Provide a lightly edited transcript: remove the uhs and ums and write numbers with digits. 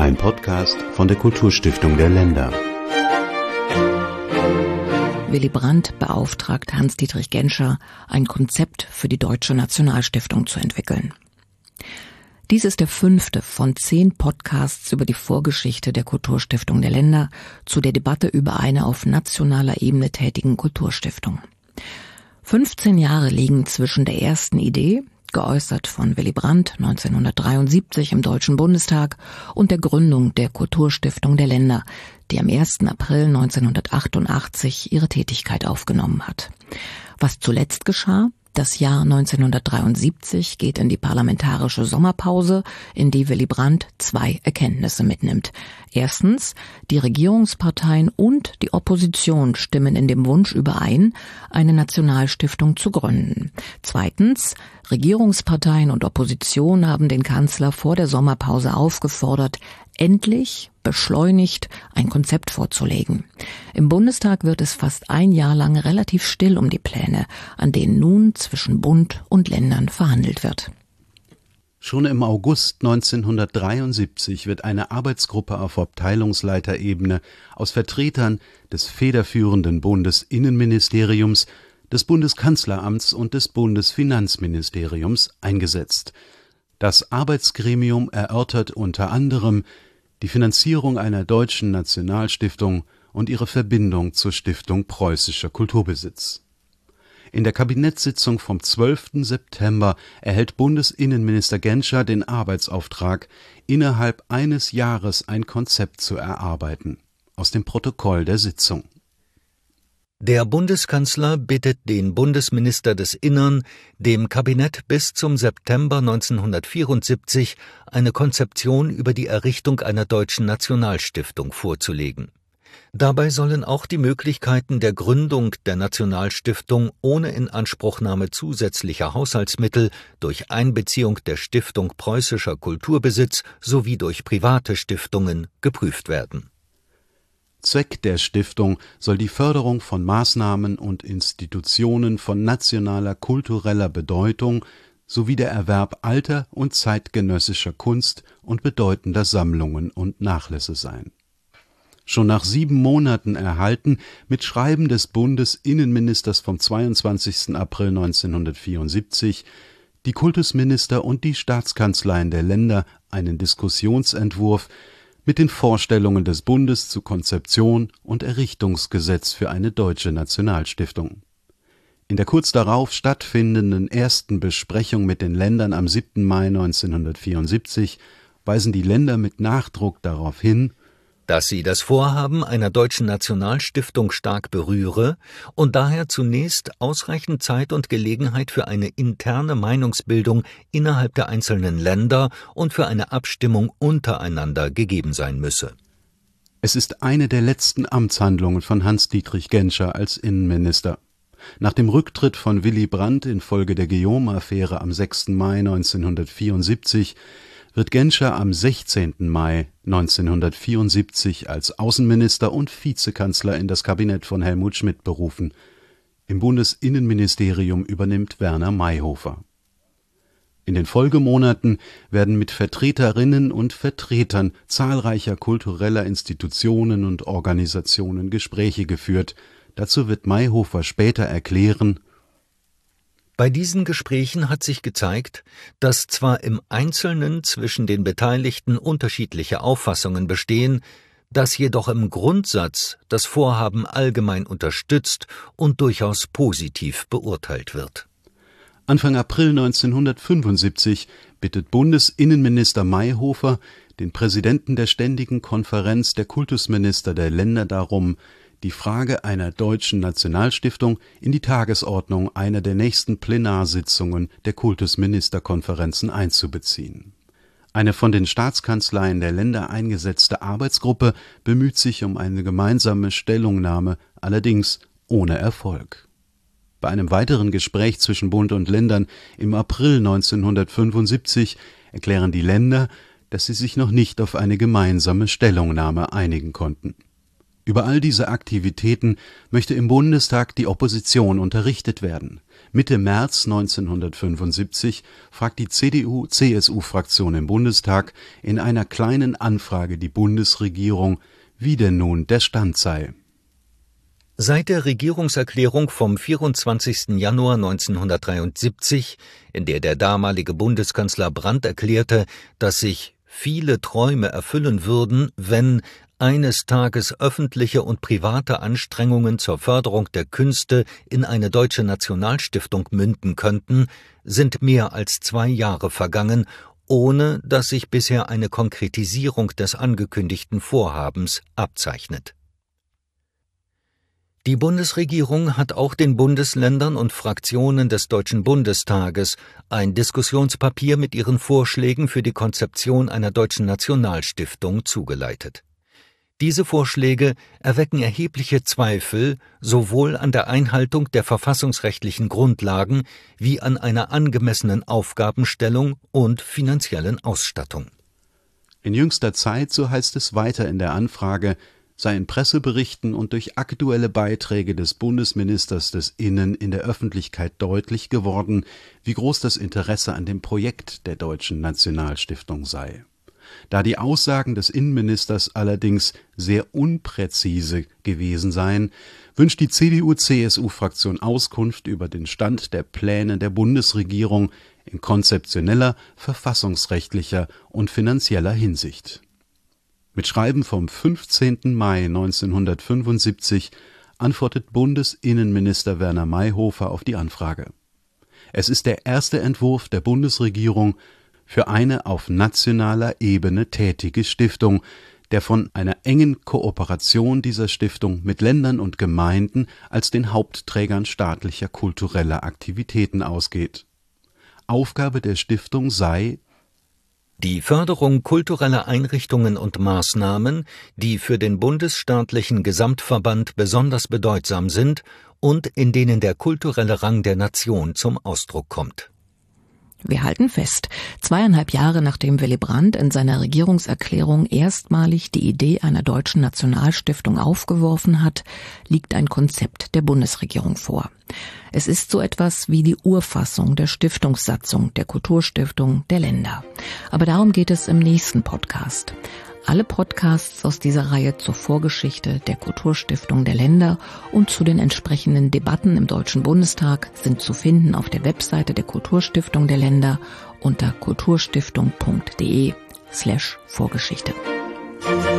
Ein Podcast von der Kulturstiftung der Länder. Willy Brandt beauftragt Hans-Dietrich Genscher, ein Konzept für die Deutsche Nationalstiftung zu entwickeln. Dies ist der 5. von 10 Podcasts über die Vorgeschichte der Kulturstiftung der Länder zu der Debatte über eine auf nationaler Ebene tätigen Kulturstiftung. 15 Jahre liegen zwischen der ersten Idee, geäußert von Willy Brandt 1973 im Deutschen Bundestag, und der Gründung der Kulturstiftung der Länder, die am 1. April 1988 ihre Tätigkeit aufgenommen hat. Was zuletzt geschah? Das Jahr 1973 geht in die parlamentarische Sommerpause, in die Willy Brandt 2 Erkenntnisse mitnimmt. Erstens, die Regierungsparteien und die Opposition stimmen in dem Wunsch überein, eine Nationalstiftung zu gründen. Zweitens, Regierungsparteien und Opposition haben den Kanzler vor der Sommerpause aufgefordert, endlich beschleunigt ein Konzept vorzulegen. Im Bundestag wird es fast ein Jahr lang relativ still um die Pläne, an denen nun zwischen Bund und Ländern verhandelt wird. Schon im August 1973 wird eine Arbeitsgruppe auf Abteilungsleiterebene aus Vertretern des federführenden Bundesinnenministeriums, des Bundeskanzleramts und des Bundesfinanzministeriums eingesetzt. Das Arbeitsgremium erörtert unter anderem die Finanzierung einer deutschen Nationalstiftung und ihre Verbindung zur Stiftung Preußischer Kulturbesitz. In der Kabinettssitzung vom 12. September erhält Bundesinnenminister Genscher den Arbeitsauftrag, innerhalb eines Jahres ein Konzept zu erarbeiten. Aus dem Protokoll der Sitzung. Der Bundeskanzler bittet den Bundesminister des Innern, dem Kabinett bis zum September 1974 eine Konzeption über die Errichtung einer deutschen Nationalstiftung vorzulegen. Dabei sollen auch die Möglichkeiten der Gründung der Nationalstiftung ohne Inanspruchnahme zusätzlicher Haushaltsmittel durch Einbeziehung der Stiftung Preußischer Kulturbesitz sowie durch private Stiftungen geprüft werden. Zweck der Stiftung soll die Förderung von Maßnahmen und Institutionen von nationaler kultureller Bedeutung sowie der Erwerb alter und zeitgenössischer Kunst und bedeutender Sammlungen und Nachlässe sein. Schon nach 7 Monaten erhalten, mit Schreiben des Bundesinnenministers vom 22. April 1974, die Kultusminister und die Staatskanzleien der Länder einen Diskussionsentwurf mit den Vorstellungen des Bundes zu Konzeption und Errichtungsgesetz für eine deutsche Nationalstiftung. In der kurz darauf stattfindenden ersten Besprechung mit den Ländern am 7. Mai 1974 weisen die Länder mit Nachdruck darauf hin, dass sie das Vorhaben einer deutschen Nationalstiftung stark berühre und daher zunächst ausreichend Zeit und Gelegenheit für eine interne Meinungsbildung innerhalb der einzelnen Länder und für eine Abstimmung untereinander gegeben sein müsse. Es ist eine der letzten Amtshandlungen von Hans-Dietrich Genscher als Innenminister. Nach dem Rücktritt von Willy Brandt infolge der Guillaume-Affäre am 6. Mai 1974 wird Genscher am 16. Mai 1974 als Außenminister und Vizekanzler in das Kabinett von Helmut Schmidt berufen. Im Bundesinnenministerium übernimmt Werner Mayhofer. In den Folgemonaten werden mit Vertreterinnen und Vertretern zahlreicher kultureller Institutionen und Organisationen Gespräche geführt. Dazu wird Mayhofer später erklären: Bei diesen Gesprächen hat sich gezeigt, dass zwar im Einzelnen zwischen den Beteiligten unterschiedliche Auffassungen bestehen, dass jedoch im Grundsatz das Vorhaben allgemein unterstützt und durchaus positiv beurteilt wird. Anfang April 1975 bittet Bundesinnenminister Mayhofer den Präsidenten der Ständigen Konferenz der Kultusminister der Länder darum, die Frage einer deutschen Nationalstiftung in die Tagesordnung einer der nächsten Plenarsitzungen der Kultusministerkonferenzen einzubeziehen. Eine von den Staatskanzleien der Länder eingesetzte Arbeitsgruppe bemüht sich um eine gemeinsame Stellungnahme, allerdings ohne Erfolg. Bei einem weiteren Gespräch zwischen Bund und Ländern im April 1975 erklären die Länder, dass sie sich noch nicht auf eine gemeinsame Stellungnahme einigen konnten. Über all diese Aktivitäten möchte im Bundestag die Opposition unterrichtet werden. Mitte März 1975 fragt die CDU-CSU-Fraktion im Bundestag in einer kleinen Anfrage die Bundesregierung, wie denn nun der Stand sei. Seit der Regierungserklärung vom 24. Januar 1973, in der der damalige Bundeskanzler Brandt erklärte, dass sich viele Träume erfüllen würden, wenn eines Tages öffentliche und private Anstrengungen zur Förderung der Künste in eine deutsche Nationalstiftung münden könnten, sind mehr als 2 Jahre vergangen, ohne dass sich bisher eine Konkretisierung des angekündigten Vorhabens abzeichnet. Die Bundesregierung hat auch den Bundesländern und Fraktionen des Deutschen Bundestages ein Diskussionspapier mit ihren Vorschlägen für die Konzeption einer deutschen Nationalstiftung zugeleitet. Diese Vorschläge erwecken erhebliche Zweifel sowohl an der Einhaltung der verfassungsrechtlichen Grundlagen wie an einer angemessenen Aufgabenstellung und finanziellen Ausstattung. In jüngster Zeit, so heißt es weiter in der Anfrage, sei in Presseberichten und durch aktuelle Beiträge des Bundesministers des Innen in der Öffentlichkeit deutlich geworden, wie groß das Interesse an dem Projekt der Deutschen Nationalstiftung sei. Da die Aussagen des Innenministers allerdings sehr unpräzise gewesen seien, wünscht die CDU-CSU-Fraktion Auskunft über den Stand der Pläne der Bundesregierung in konzeptioneller, verfassungsrechtlicher und finanzieller Hinsicht. Mit Schreiben vom 15. Mai 1975 antwortet Bundesinnenminister Werner Mayhofer auf die Anfrage. Es ist der erste Entwurf der Bundesregierung für eine auf nationaler Ebene tätige Stiftung, der von einer engen Kooperation dieser Stiftung mit Ländern und Gemeinden als den Hauptträgern staatlicher kultureller Aktivitäten ausgeht. Aufgabe der Stiftung sei die Förderung kultureller Einrichtungen und Maßnahmen, die für den bundesstaatlichen Gesamtverband besonders bedeutsam sind und in denen der kulturelle Rang der Nation zum Ausdruck kommt. Wir halten fest, 2,5 Jahre nachdem Willy Brandt in seiner Regierungserklärung erstmalig die Idee einer deutschen Nationalstiftung aufgeworfen hat, liegt ein Konzept der Bundesregierung vor. Es ist so etwas wie die Urfassung der Stiftungssatzung der Kulturstiftung der Länder. Aber darum geht es im nächsten Podcast. Alle Podcasts aus dieser Reihe zur Vorgeschichte der Kulturstiftung der Länder und zu den entsprechenden Debatten im Deutschen Bundestag sind zu finden auf der Webseite der Kulturstiftung der Länder unter kulturstiftung.de/Vorgeschichte.